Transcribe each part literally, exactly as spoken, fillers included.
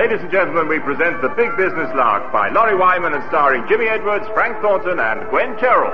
Ladies and gentlemen, we present The Big Business Lark by Laurie Wyman and starring Jimmy Edwards, Frank Thornton, and Gwen Terrell.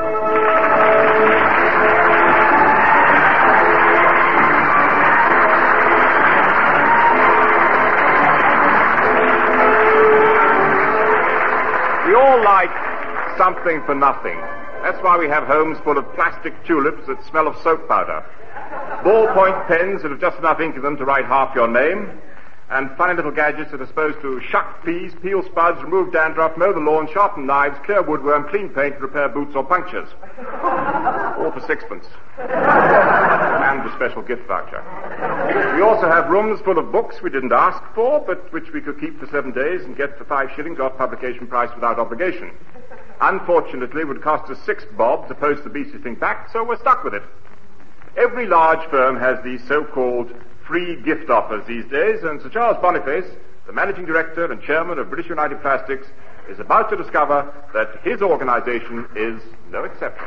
We all like something for nothing. That's why we have homes full of plastic tulips that smell of soap powder, ballpoint pens that have just enough ink in them to write half your name, and funny little gadgets that are supposed to shuck peas, peel spuds, remove dandruff, mow the lawn, sharpen knives, clear woodworm, clean paint, repair boots or punctures. All for sixpence. And a special gift voucher. We also have rooms full of books we didn't ask for, but which we could keep for seven days and get for five shillings off publication price without obligation. Unfortunately, it would cost us six bob to post the beastly thing back, so we're stuck with it. Every large firm has these so-called free gift offers these days, and Sir Charles Boniface, the managing director and chairman of British United Plastics, is about to discover that his organization is no exception.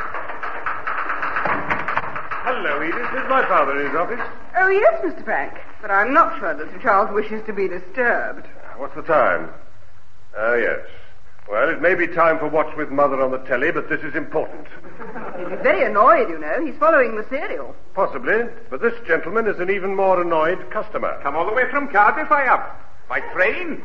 Hello, Edith. Is my father in his office? Oh, yes, Mister Frank. But I'm not sure that Sir Charles wishes to be disturbed. What's the time? Oh, uh, yes. Well, it may be time for Watch with Mother on the telly, but this is important. He's very annoyed, you know. He's following the serial. Possibly, but this gentleman is an even more annoyed customer. Come all the way from Cardiff, I have. By train?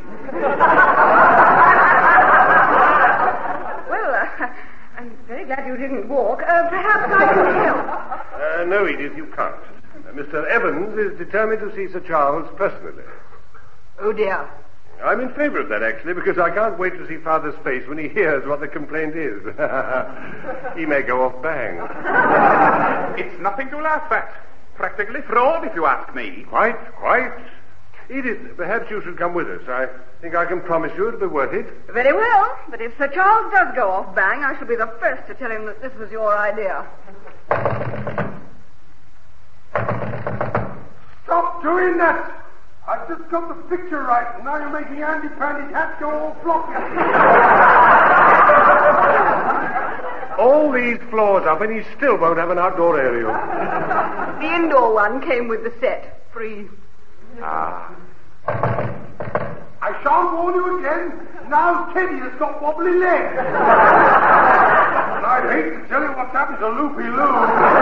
Well, uh, I'm very glad you didn't walk. Uh, perhaps I can help. Uh, no, Edith, you can't. Uh, Mister Evans is determined to see Sir Charles personally. Oh, dear. I'm in favor of that, actually, because I can't wait to see Father's face when he hears what the complaint is. He may go off bang. It's nothing to laugh at. Practically fraud, if you ask me. Quite, quite. Edith, perhaps you should come with us. I think I can promise you it'll be worth it. Very well, but if Sir Charles does go off bang, I shall be the first to tell him that this was your idea. Stop doing that! I've just got the picture right, and now you're making Andy Pandy's hat go all floppy. All these floors up, and he still won't have an outdoor aerial. The indoor one came with the set. Free. Ah. I shan't warn you again. Now Teddy has got wobbly legs. And I'd hate to tell you what's happened to Loopy Loo.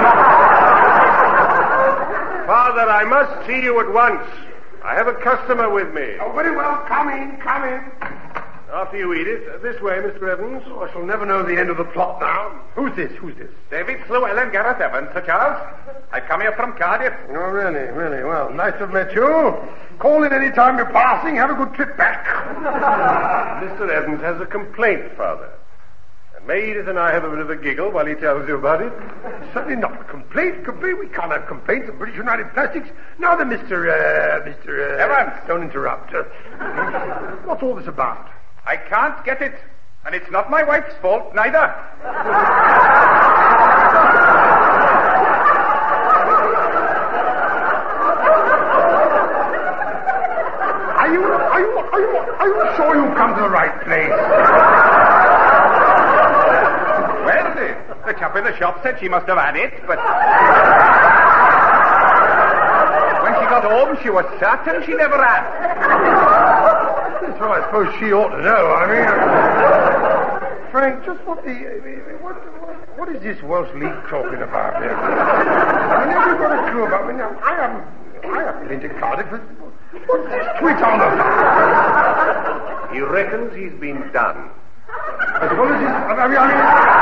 Father, I must see you at once. I have a customer with me. Oh, very well. Come in, come in. After you, Edith. This way, Mister Evans. Oh, I shall never know the end of the plot now. Who's this? Who's this? David Llewellyn Gareth Evans, Sir Charles. I've come here from Cardiff. Oh, really? Really? Well, nice to have met you. Call in any time you're passing. Have a good trip back. Mister Evans has a complaint, Father. And may Edith and I have a bit of a giggle while he tells you about it? Certainly not. Complaint? Complaint? We can't have complaints at British United Plastics. Now then, Mister Uh, Mister Uh, Evans. Don't interrupt. Uh, what's all this about? I can't get it. And it's not my wife's fault, neither. Are you, are you, are you, are you sure you've come to the right place? Well, the, the chap in the shop said she must have had it, but... when she got home, she was certain she never had. So I suppose she ought to know. I mean, Frank, just what the what what is this Welsh League talking about here? I mean, have you got a clue about me now? I haven't I haven't been to Cardiff. What's this twit on about? He reckons he's been done. As well as his, I mean, I mean.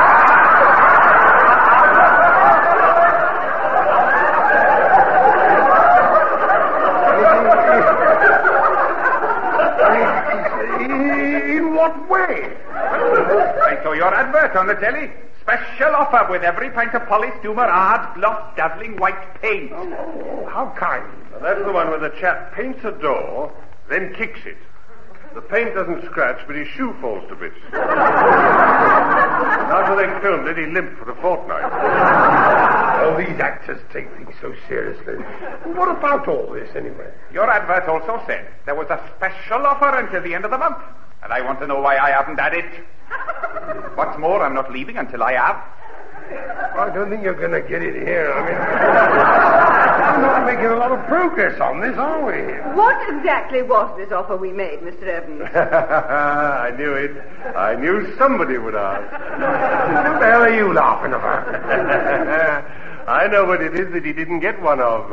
In what way? I saw your advert on the telly. Special offer with every pint of polished Doomer hard, gloss, dazzling white paint. Oh, how kind. Now, that's the one where the chap paints a door, then kicks it. The paint doesn't scratch, but his shoe falls to bits. After they filmed it, he limped for a fortnight. Oh, these actors take things so seriously. What about all this, anyway? Your advert also said there was a special offer until the end of the month. And I want to know why I haven't had it. What's more, I'm not leaving until I have. Well, I don't think you're going to get it here. I mean... we're not making a lot of progress on this, are we? What exactly was this offer we made, Mister Evans? I knew it. I knew somebody would ask. What the hell are you laughing about? I know what it is that he didn't get one of.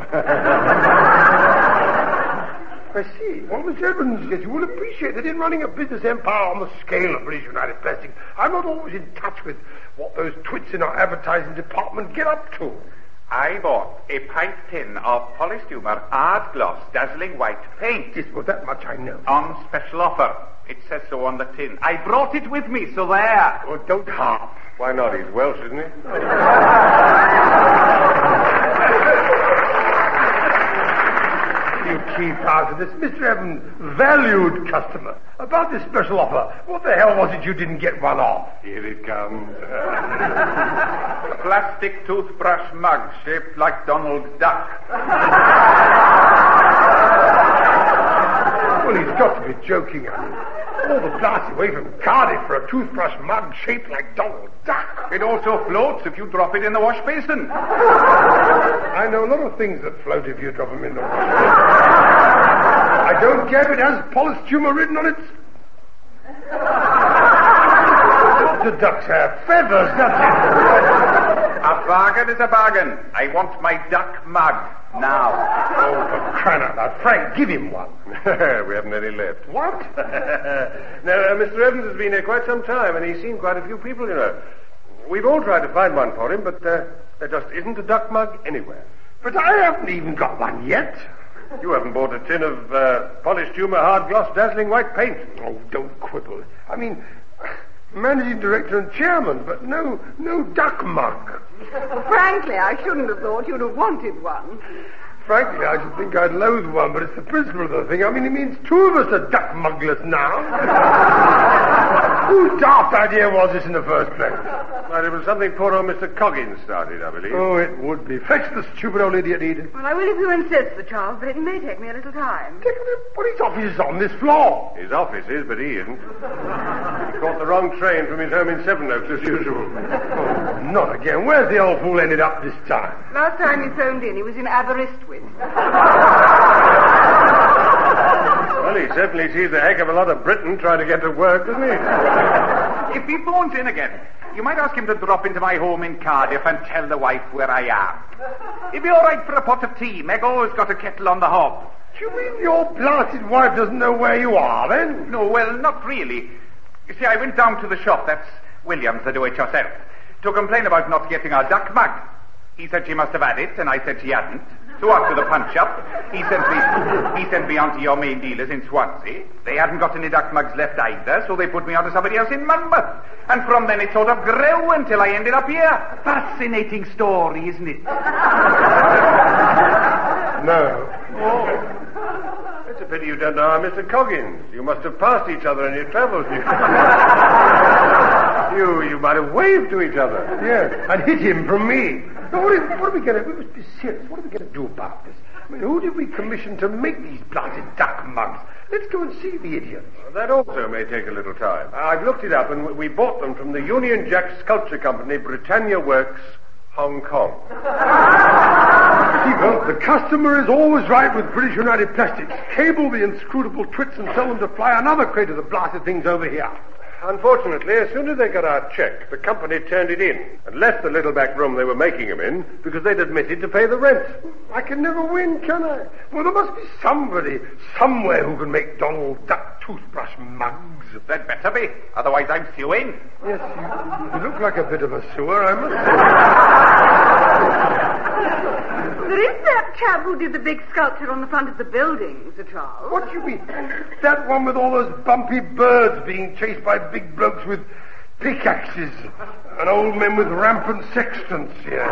I see. Well, Mister Evans, yes, you will appreciate that in running a business empire on the scale of British United Plastics, I'm not always in touch with what those twits in our advertising department get up to. I bought a pint tin of polystumer hard gloss dazzling white paint. Yes, well, that much I know. On special offer. It says so on the tin. I brought it with me, so there. Oh, don't harp. Why not? He's Welsh, isn't he? You keep out of this. Mister Evans, valued customer. About this special offer, what the hell was it you didn't get one of? Here it comes. A plastic toothbrush mug shaped like Donald Duck. Well, he's got to be joking. I mean, all the blast away from Cardiff for a toothbrush mug shaped like Donald Duck. It also floats if you drop it in the wash basin. I know a lot of things that float if you drop them in the wash basin. I don't care if it has polystumer written on it. The ducks have feathers, that's it. A bargain is a bargain. I want my duck mug now. Oh, for crying out loud. Frank, give him one. We haven't any left. What? Now, uh, Mister Evans has been here quite some time, and he's seen quite a few people, you know. We've all tried to find one for him, but uh, there just isn't a duck mug anywhere. But I haven't even got one yet. You haven't bought a tin of uh, polystumer hard gloss dazzling white paint. Oh, don't quibble. I mean, managing director and chairman, but no, no duck mug. Frankly, I shouldn't have thought you'd have wanted one. Frankly, I should think I'd loathe one, but it's the principle of the thing. I mean, it means two of us are duck muglers now. Whose daft idea was this in the first place? Well, it was something poor old Mister Coggins started, I believe. Oh, it would be. Fetch the stupid old idiot, Edith. Well, I will if you insist, Sir Charles, but it may take me a little time. But his office is on this floor. His office is, but he isn't. He caught the wrong train from his home in Sevenoaks, as usual. Oh, not again. Where's the old fool ended up this time? Last time he phoned in, he was in Aberystwyth. Well, he certainly sees a heck of a lot of Britain trying to get to work, doesn't he? If he phones in again, you might ask him to drop into my home in Cardiff and tell the wife where I am. He'd be all right for a pot of tea. Meg always got a kettle on the hob. Do you mean your blasted wife doesn't know where you are, then? No, well, not really. You see, I went down to the shop, that's Williams, the do-it-yourself, to complain about not getting our duck mug. He said she must have had it, and I said she hadn't. So after the punch-up, he sent me he sent me on to your main dealers in Swansea. They hadn't got any duck mugs left either, so they put me on to somebody else in Monmouth. And from then it sort of grew until I ended up here. Fascinating story, isn't it? No. Oh. It's a pity you don't know our Mister Coggins. You must have passed each other in your travels. You, you might have waved to each other. Yes, and hit him from me. Now, what, is, what are we going to... We must be serious. What are we going to do about this? I mean, who did we commission to make these blasted duck mugs? Let's go and see the idiot. That also may take a little time. I've looked it up, and we bought them from the Union Jack Sculpture Company, Britannia Works, Hong Kong. Well, the customer is always right with British United Plastics. Cable the inscrutable twits and tell them to fly another crate of the blasted things over here. Unfortunately, as soon as they got our check, the company turned it in and left the little back room they were making them in because they'd admitted to pay the rent. I can never win, can I? Well, there must be somebody, somewhere who can make Donald Duck toothbrush mugs. There'd better be, otherwise I'm suing. Yes, you, you look like a bit of a sewer, I must say. There is that chap who did the big sculpture on the front of the building, Sir Charles. What do you mean? That one with all those bumpy birds being chased by big blokes with pickaxes and old men with rampant sextants here.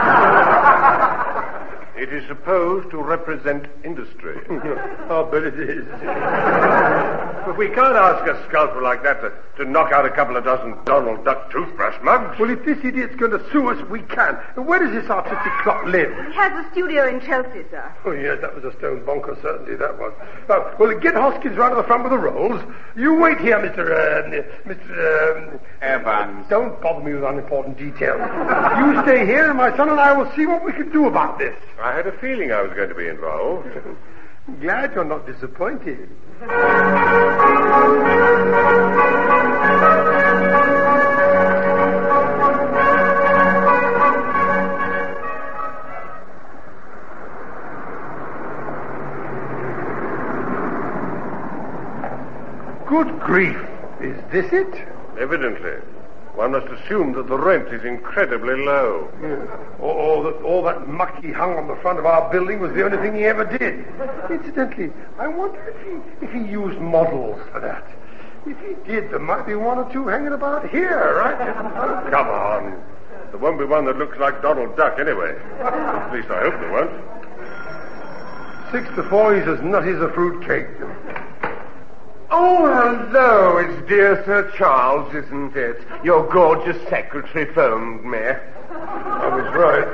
It is supposed to represent industry. I'll bet it is. But we can't ask a sculptor like that to, to knock out a couple of dozen Donald Duck toothbrush mugs. Well, if this idiot's going to sue us, we can. And where does this artistic clock live? He has a studio in Chelsea, sir. Oh, yes, that was a stone bonker, certainly, that was. Oh, well, get Hoskins round to the front with the rolls. You wait here, Mister Uh, Mister Um, Evans. Don't bother me with unimportant details. You stay here, and my son and I will see what we can do about this. I had a feeling I was going to be involved. I'm glad you're not disappointed. Good grief. Is this it? Evidently. One must assume that the rent is incredibly low. Yeah. All, all, that, all that muck he hung on the front of our building was the only thing he ever did. Incidentally, I wonder if he, if he used models for that. If he did, there might be one or two hanging about here, right? Oh, come on. There won't be one that looks like Donald Duck anyway. At least I hope there won't. Six to four, he's as nutty as a fruitcake. Oh, hello, it's dear Sir Charles, isn't it? Your gorgeous secretary phoned me. I was right.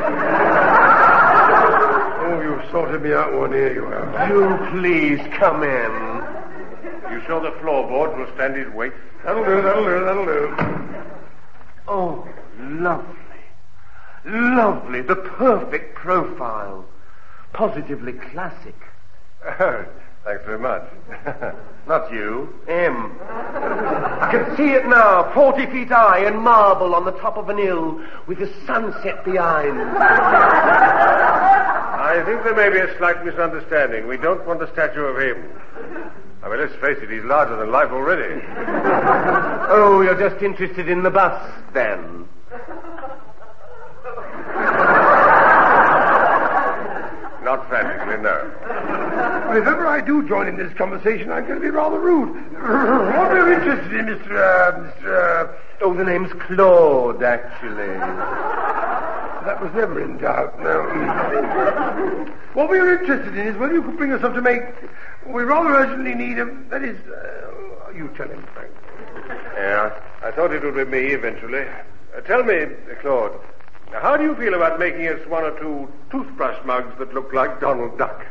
Oh, you've sorted me out one ear, you have. Do please come in. You sure the floorboard will stand his weight? That'll do, that'll do, that'll do. Oh, lovely. Lovely, the perfect profile. Positively classic. Oh, thanks very much. Not you, M. I can see it now, forty feet high in marble on the top of an hill with the sunset behind. I think there may be a slight misunderstanding. We don't want a statue of him. I mean, let's face it, he's larger than life already. Oh, you're just interested in the bust, then? Not frantically, no. But if ever I do join in this conversation, I'm going to be rather rude. What are you interested in, Mister Uh, Mister Uh... Oh, the name's Claude, actually. That was never in doubt, no. What we are interested in is whether you could bring us up to make... We rather urgently need him. That is... Uh, you tell him, Frank. Yeah, I thought it would be me eventually. Uh, tell me, Claude, how do you feel about making us one or two toothbrush mugs that look like Donald Duck?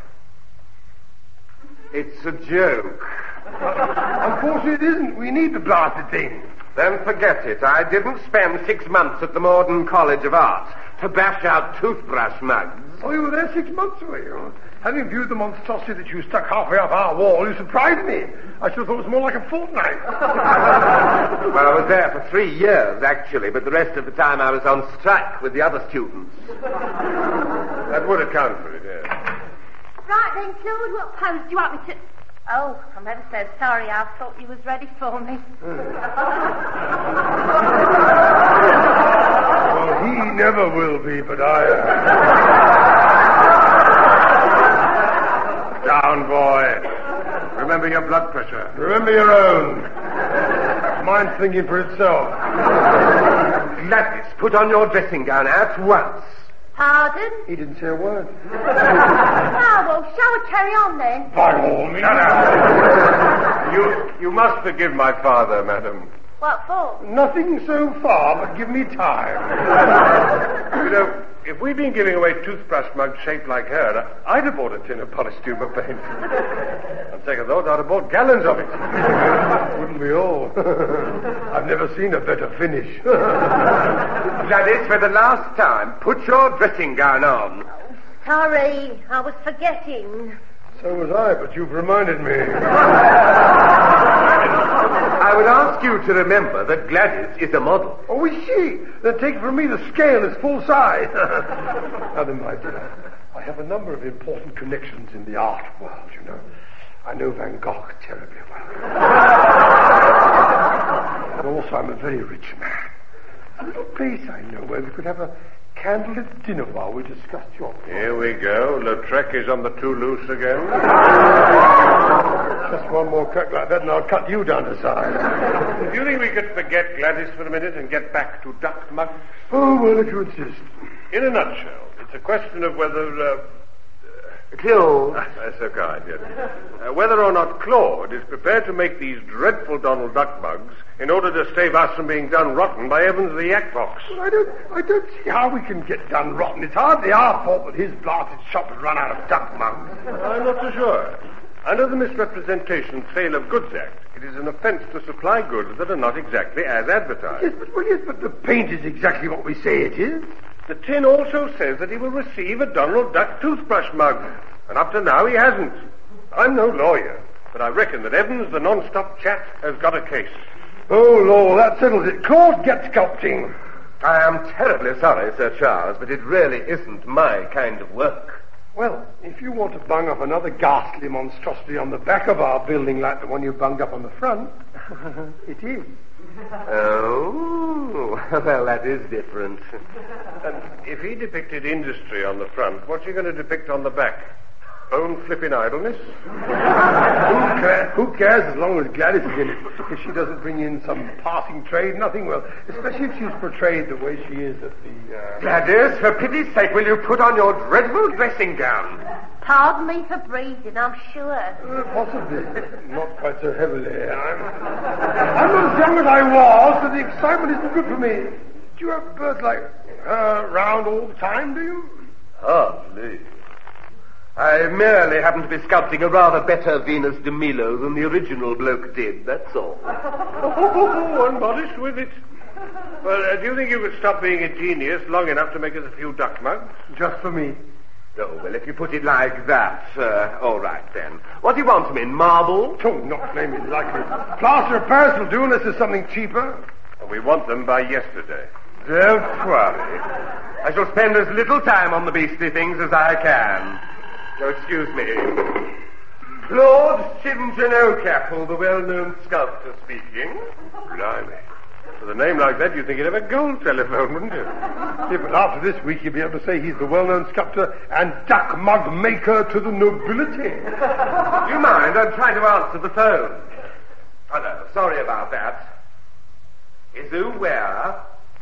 It's a joke. Unfortunately, it isn't. We need the blasted thing. Then forget it. I didn't spend six months at the Morden College of Art to bash out toothbrush mugs. Oh, you were there six months, were you? Having viewed the monstrosity that you stuck halfway up our wall, you surprised me. I should have thought it was more like a fortnight. Well, I was there for three years, actually, but the rest of the time I was on strike with the other students. That would account for it, yes. Right then, Claude, what pose do you want me to... Oh, I'm ever so sorry. I thought you was ready for me. Well, he never will be, but I am. Down, boy. Remember your blood pressure. Remember your own. Mine's thinking for itself. Gladys, put on your dressing gown at once. Pardon? He didn't say a word. Ah, well, shall we carry on then? By all means. Shut up. You, you must forgive my father, madam. What for? Nothing so far, but give me time. You know, if we'd been giving away toothbrush mugs shaped like her, I'd have bought a tin of polished tube of paint. On second thought, I'd have bought gallons of it. Wouldn't we all? I've never seen a better finish. Gladys, for the last time, put your dressing gown on. Sorry, I was forgetting. So was I, but you've reminded me. I would ask you to remember that Gladys is a model. Oh, is she? Then take it from me, the scale is full size. Now then, my dear, I have a number of important connections in the art world, you know. I know Van Gogh terribly well. And also, I'm a very rich man. A little place I know where we could have a candlelit dinner while we discussed your... Here we go. Lautrec is on the Toulouse again. Just one more cut like that and I'll cut you down to size. Do you think we could forget Gladys for a minute and get back to duck mugs? Oh, well, if you insist. In a nutshell, it's a question of whether... Uh, Claude. Ah, that's so kind, yes. Uh, whether or not Claude is prepared to make these dreadful Donald Duck mugs in order to save us from being done rotten by Evans the Yak Box. Well, I don't, I don't see how we can get done rotten. It's hardly our fault that his blasted shop has run out of duck mugs. I'm not so sure. Under the Misrepresentation Sale of Goods Act, it is an offence to supply goods that are not exactly as advertised. Yes, but, well, yes, but the paint is exactly what we say it is. The tin also says that he will receive a Donald Duck toothbrush mug, and up to now he hasn't. I'm no lawyer, but I reckon that Evans, the non-stop chat, has got a case. Oh, Lord, that settles it. Claude, get sculpting. I am terribly sorry, Sir Charles, but it really isn't my kind of work. Well, if you want to bung up another ghastly monstrosity on the back of our building like the one you bunged up on the front, it is. Oh, well, that is different. And if he depicted industry on the front, what's he going to depict on the back? Bone flipping idleness? Who, ca- who cares as long as Gladys is in it? If she doesn't bring in some passing trade, nothing will. Especially if she's portrayed the way she is at the... Uh... Gladys, for pity's sake, will you put on your dreadful dressing gown? Pardon me for breathing, I'm sure. Uh, possibly. Not quite so heavily. I'm, I'm not as young as I was, so the excitement isn't good for me. Do you have birds like her uh, round all the time, do you? Hardly. I merely happen to be sculpting a rather better Venus de Milo than the original bloke did, that's all. Oh, unmodest with it. Well, uh, do you think you could stop being a genius long enough to make us a few duck mugs? Just for me. Oh, well, if you put it like that, uh, all right, then. What do you want them in, marble? Oh, not flaming likely. Plaster of Paris will do unless there's something cheaper. And we want them by yesterday. Don't worry. I shall spend as little time on the beastly things as I can. So, excuse me. Claude Shinjanokapple, the well-known sculptor, speaking. Blimey. With a name like that, you'd think he'd have a gold telephone, wouldn't you? Yeah, but after this week, you'll be able to say he's the well-known sculptor and duck mug maker to the nobility. Do you mind? I'm trying to answer the phone. Hello, sorry about that. Is who where?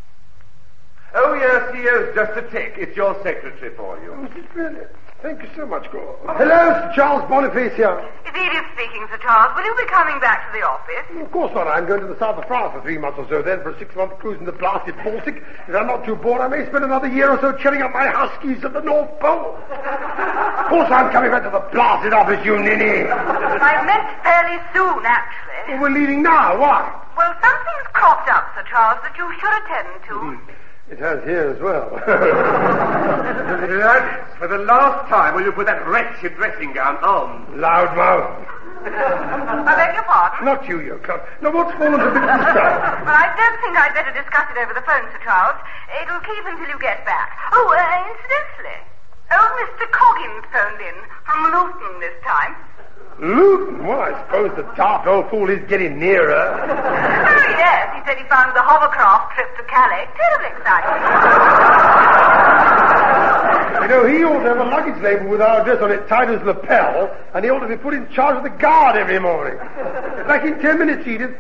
Oh, yes, he is. Just a tick. It's your secretary for you. Oh, is it really? Thank you so much, Claude. Hello, Sir Charles Boniface here. It's Edith speaking, Sir Charles. Will you be coming back to the office? Of course not. I'm going to the south of France for three months or so, then for a six-month cruise in the blasted Baltic. If I'm not too bored, I may spend another year or so cheering up my huskies at the North Pole. Of course I'm coming back to the blasted office, you ninny. I meant fairly soon, actually. Well, we're leaving now. Why? Well, something's cropped up, Sir Charles, that you should attend to. Mm. It has here as well. Gladys, for the last time, will you put that wretched dressing gown on? Loudmouth. I beg your pardon? Not you, you cunt. Now, what's fallen to bits of stuff? Well, I don't think I'd better discuss it over the phone, Sir Charles. It'll keep until you get back. Oh, uh, incidentally, old Mister Coggins phoned in from Luton this time. Luton? Well, I suppose the daft old fool is getting nearer. Oh, yes. He said he found the hovercraft trip to Calais terribly exciting. You know, he ought to have a luggage label with our address on it tied as lapel, and he ought to be put in charge of the guard every morning. Back in ten minutes, Edith.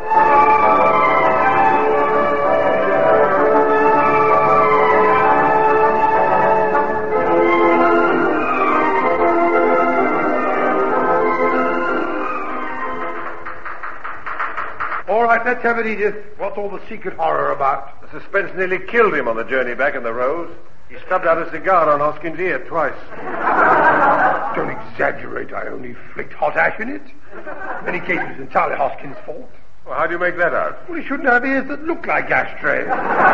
All right, let's have it, Edith. What's all the secret horror about? The suspense nearly killed him on the journey back in the Rose. He stubbed out a cigar on Hoskins' ear twice. Don't exaggerate. I only flicked hot ash in it. In any case, it was entirely Hoskins' fault. Well, how do you make that out? Well, he shouldn't have ears that look like ashtrays.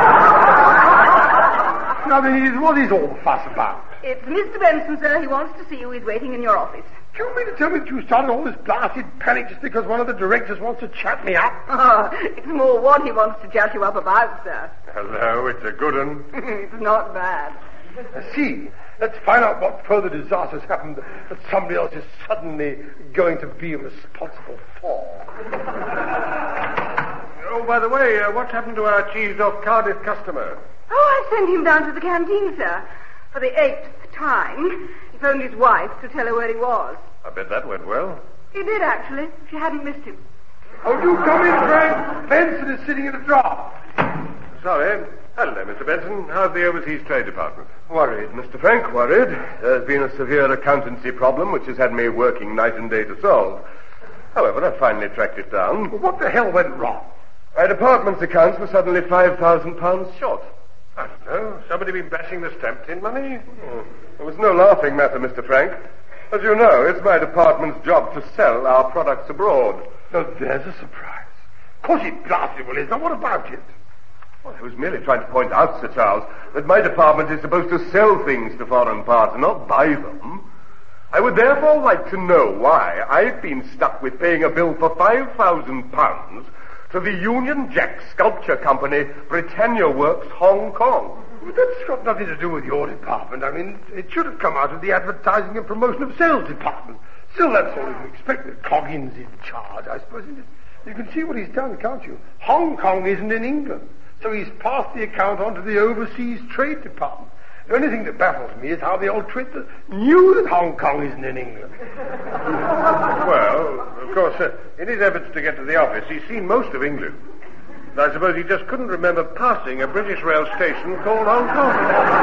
Now, then, Edith, what is all the fuss about? It's Mister Benson, sir. He wants to see you. He's waiting in your office. Do you mean to tell me that you started all this blasted panic just because one of the directors wants to chat me up? Oh, it's more what he wants to chat you up about, sir. Hello, it's a good one. It's not bad. I see. Let's find out what further disasters happened that somebody else is suddenly going to be responsible for. Oh, by the way, uh, what happened to our cheesed-off Cardiff customer? Oh, I sent him down to the canteen, sir, for the eighth time. He phoned his wife to tell her where he was. I bet that went well. He did, actually. She hadn't missed him. Oh, do come in, Frank. Benson is sitting in a drop. Sorry. Hello, Mister Benson. How's the Overseas Trade Department? Worried, Mister Frank, worried. There's been a severe accountancy problem which has had me working night and day to solve. However, I finally tracked it down. What the hell went wrong? My department's accounts were suddenly five thousand pounds short. I don't know. Somebody been bashing the stamp tin money? Oh, there was no laughing matter, Mister Frank. As you know, it's my department's job to sell our products abroad. Now, there's a surprise. Of course it blasted well is. Now, what about it? Well, I was merely trying to point out, Sir Charles, that my department is supposed to sell things to foreign parts and not buy them. I would therefore like to know why I've been stuck with paying a bill for five thousand pounds to the Union Jack Sculpture Company, Britannia Works, Hong Kong. Well, that's got nothing to do with your department. I mean, it should have come out of the advertising and promotion of sales department. Still, that's all you expect. That Coggins in charge, I suppose. You can see what he's done, can't you? Hong Kong isn't in England. So he's passed the account on to the Overseas Trade Department. The only thing that baffles me is how the old traitor knew that Hong Kong isn't in England. Well, of course, uh, in his efforts to get to the office, he's seen most of England. And I suppose he just couldn't remember passing a British rail station called Hong Kong.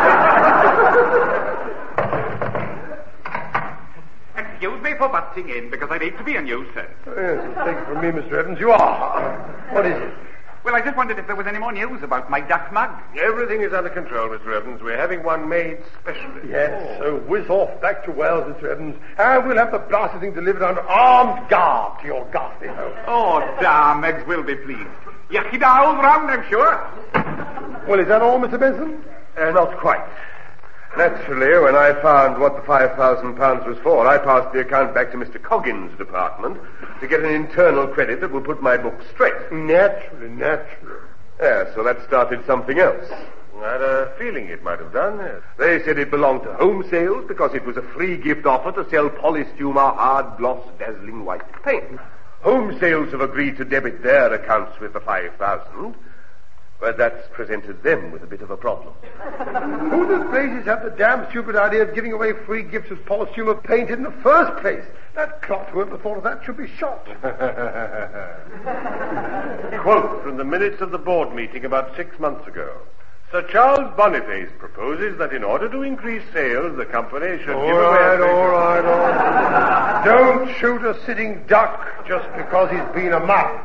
Excuse me for butting in, because I'd hate to be a nuisance. Oh, yes, take it from me, Mister Evans. You are. What is it? Well, I just wondered if there was any more news about my duck mug. Everything is under control, Mister Evans. We're having one made specially. Yes, so whiz off back to Wales, Mister Evans, and we'll have the blasted thing delivered under armed guard to your ghastly home. Oh, damn, Meggs will be pleased. Yucky all round, I'm sure. Well, is that all, Mister Benson? Uh, not quite. Naturally, when I found what the five thousand pounds was for, I passed the account back to Mister Coggins' department to get an internal credit that will put my books straight. Naturally, naturally. Yeah, so that started something else. I had a feeling it might have done, yes. They said it belonged to Home Sales because it was a free gift offer to sell Polystuma hard gloss dazzling white paint. Home Sales have agreed to debit their accounts with the five thousand. But that's presented them with a bit of a problem. Who the blazes have the damn stupid idea of giving away free gifts of Polystuma paint in the first place? That clock, whoever thought of that, should be shot. Quote from the minutes of the board meeting about six months ago. Sir Charles Boniface proposes that in order to increase sales, the company should all give right, away... All right, all right, Don't shoot a sitting duck just because he's been a mug.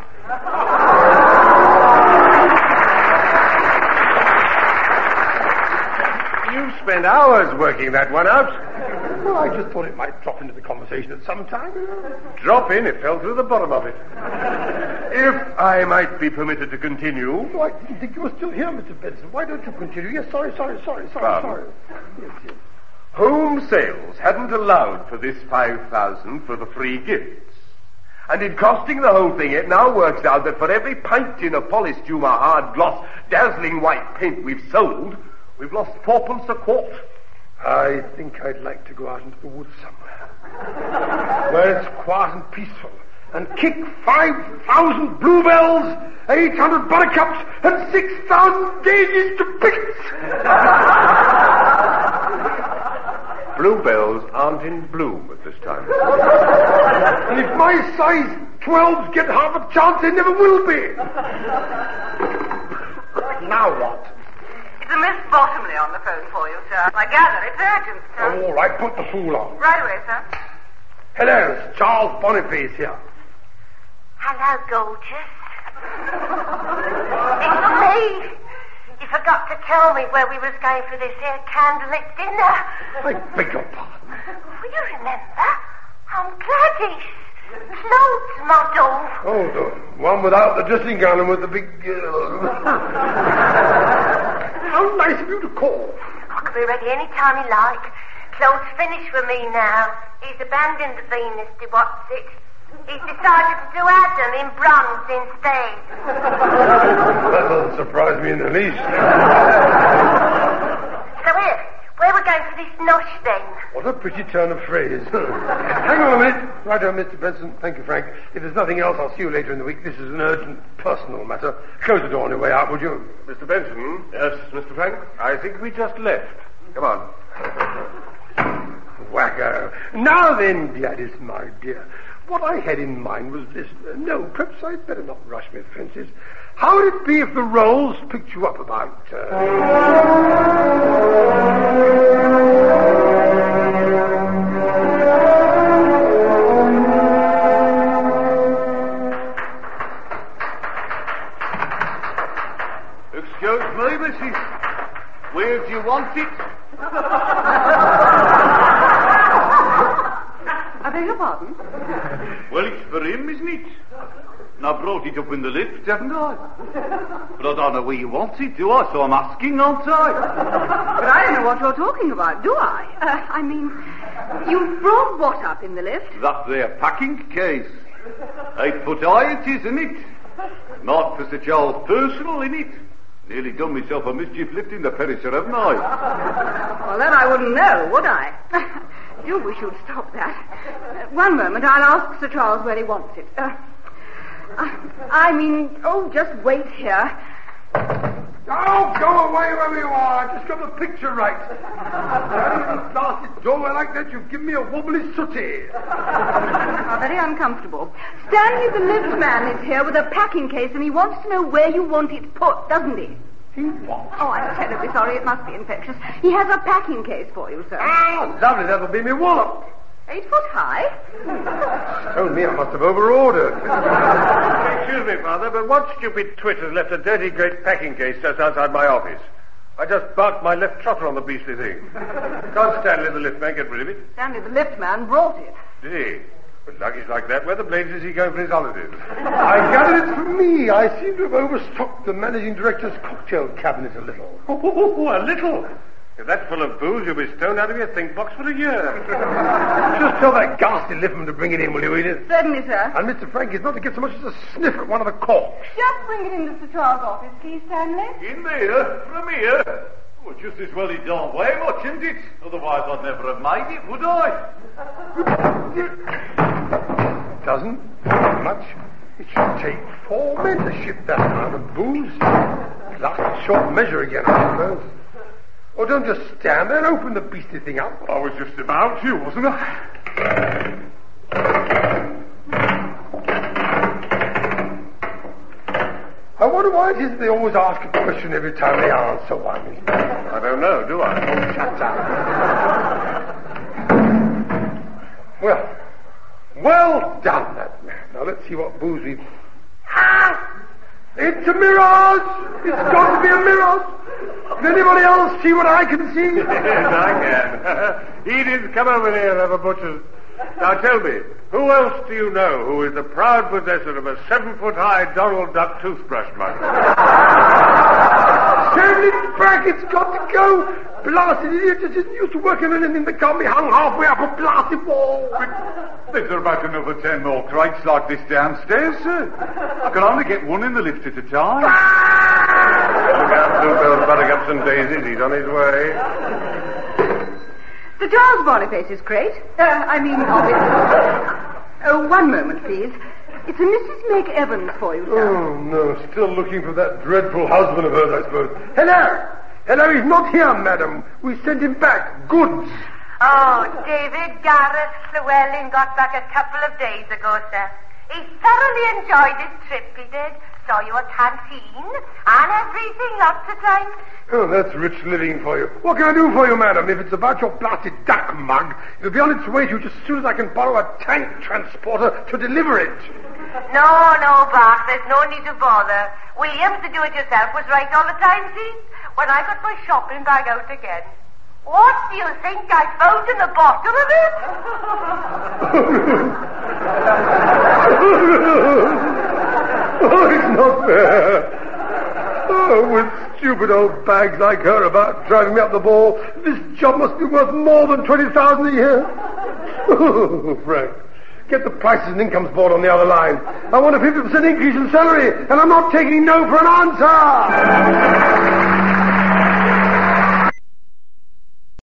You spent hours working that one out. Well, I just thought it might drop into the conversation at some time. Drop in, it fell through the bottom of it. If I might be permitted to continue... Oh, I didn't think you were still here, Mister Benson. Why don't you continue? Yes, sorry, sorry, sorry, sorry, Pardon? sorry. Yes, yes. Home Sales hadn't allowed for this five thousand for the free gifts. And in costing the whole thing, it now works out that for every pint tin of Polystuma hard gloss dazzling white paint we've sold, we've lost fourpence a quart. I think I'd like to go out into the woods somewhere, where it's quiet and peaceful, and kick five thousand bluebells, eight hundred buttercups, and six thousand daisies to bits. Bluebells aren't in bloom at this time. And if my size twelves get half a chance, they never will be. Now what? It's a Miss Bottomley on the phone for you, sir. I gather it's urgent, sir. Oh, all right, put the fool on. Right away, sir. Hello, it's Charles Boniface here. Hello, gorgeous. It's me. You forgot to tell me where we was going for this here candlelit dinner. I beg your pardon. Will you remember? I'm Gladys. Clothes model. Oh, the one without the dressing gown and with the big... Uh... How nice of you to call. I can be ready any time you like. Claude's finished with me now. He's abandoned the Venus de what's it. He's decided to do Adam in bronze instead. That doesn't surprise me in the least. So here, where are we going for this nosh then? What a pretty turn of phrase. Hang on a minute. Right on, Mister Benson. Thank you, Frank. If there's nothing else, I'll see you later in the week. This is an urgent personal matter. Close the door on your way out, would you? Mister Benson? Yes, Mister Frank? I think we just left. Come on. Wacko. Now then, Gladys, my dear, what I had in mind was this. Uh, no, perhaps I'd better not rush my fences. How would it be if the Rolls picked you up about... Excuse me, missus. Where do you want it? I beg your pardon? Well, it's for him, isn't it? And I brought it up in the lift, haven't I? But I don't know where you want it, do I? So I'm asking, aren't I? But I don't know what you're talking about, do I? Uh, I mean, you brought what up in the lift? That there packing case. Eight foot high it is, isn't it? Not for such old personal, innit? Nearly done myself a mischief lifting the perisher, haven't I? Well, that I wouldn't know, would I? Do wish you'd stop that. Uh, one moment, I'll ask Sir Charles where he wants it. Uh, I, I mean, oh, just wait here. Oh, go away wherever you are. I just got the picture right. That blasted doorway like that, you've given me a wobbly sooty. How very uncomfortable. Stanley, the lift man, is here with a packing case, and he wants to know where you want it put, doesn't he? He what? Oh, I'm terribly sorry. It must be infectious. He has a packing case for you, sir. Ah, lovely. That'll be me wallop. Eight foot high? Told me I must have over-ordered. Excuse me, Father, but what stupid twit has left a dirty great packing case just outside my office? I just barked my left trotter on the beastly thing. Can't Stanley the lift man get rid of it? Stanley the lift man brought it. Did he? With luggage like that, where the blades is he going for his holidays? I gather it's for me. I seem to have overstocked the managing director's cocktail cabinet a little. Oh, a little? If that's full of booze, you'll be stoned out of your think box for a year. Just tell that ghastly liftman to bring it in, will you, Edith? Certainly, sir. And Mister Frank is not to get so much as a sniff at one of the corks. Just bring it into Sir Charles' office, please, Stanley. In there? From here? Well, just as well it don't weigh much, isn't it? Otherwise I'd never have made it, would I? Doesn't much. It should take four men to ship that amount of booze. Last short measure again, I suppose. Oh, don't just stand there. Open the beastly thing up. I was just about to, wasn't I? I wonder why it is that they always ask a question every time they answer one. I don't know, do I? Oh, shut up. Well, well done, that man. Now, let's see what booze we've... Ah! It's a mirage! It's got to be a mirage! Can anybody else see what I can see? Yes, I can. Edith, come over here and have a butcher's. Now tell me, who else do you know who is the proud possessor of a seven-foot-high Donald Duck toothbrush mug? Send it back, it's got to go! Blasted idiot, just isn't used to working on anything that can't be hung halfway up a blasted wall. There's about another ten more crates like this downstairs, sir. I can only get one in the lift at a time. Look out, Bluebell's buttercups and daisies. He's on his way. Sir Charles Boniface's crate. Uh, I mean, obviously. Oh, one moment, please. It's a Missus Meg Evans for you, sir. Oh, no. Still looking for that dreadful husband of hers, I suppose. Hello! Hello, he's not here, madam. We sent him back. Goods. Oh, David Garrett Llewellyn got back a couple of days ago, sir. He thoroughly enjoyed his trip, he did. Saw you at canteen and everything lots of times. Oh, that's rich living for you. What can I do for you, madam? If it's about your blasted duck mug, it'll be on its way to you just as soon as I can borrow a tank transporter to deliver it. No, no, Bart, there's no need to bother. Williams, the do-it-yourself, was right all the time, see? When I got my shopping bag out again. What do you think I found in the bottom of it? Oh, it's not fair. Oh, with stupid old bags like her about driving me up the ball, this job must be worth more than twenty thousand a year. Oh, Frank, get the prices and incomes board on the other line. I want a fifty percent increase in salary, and I'm not taking no for an answer.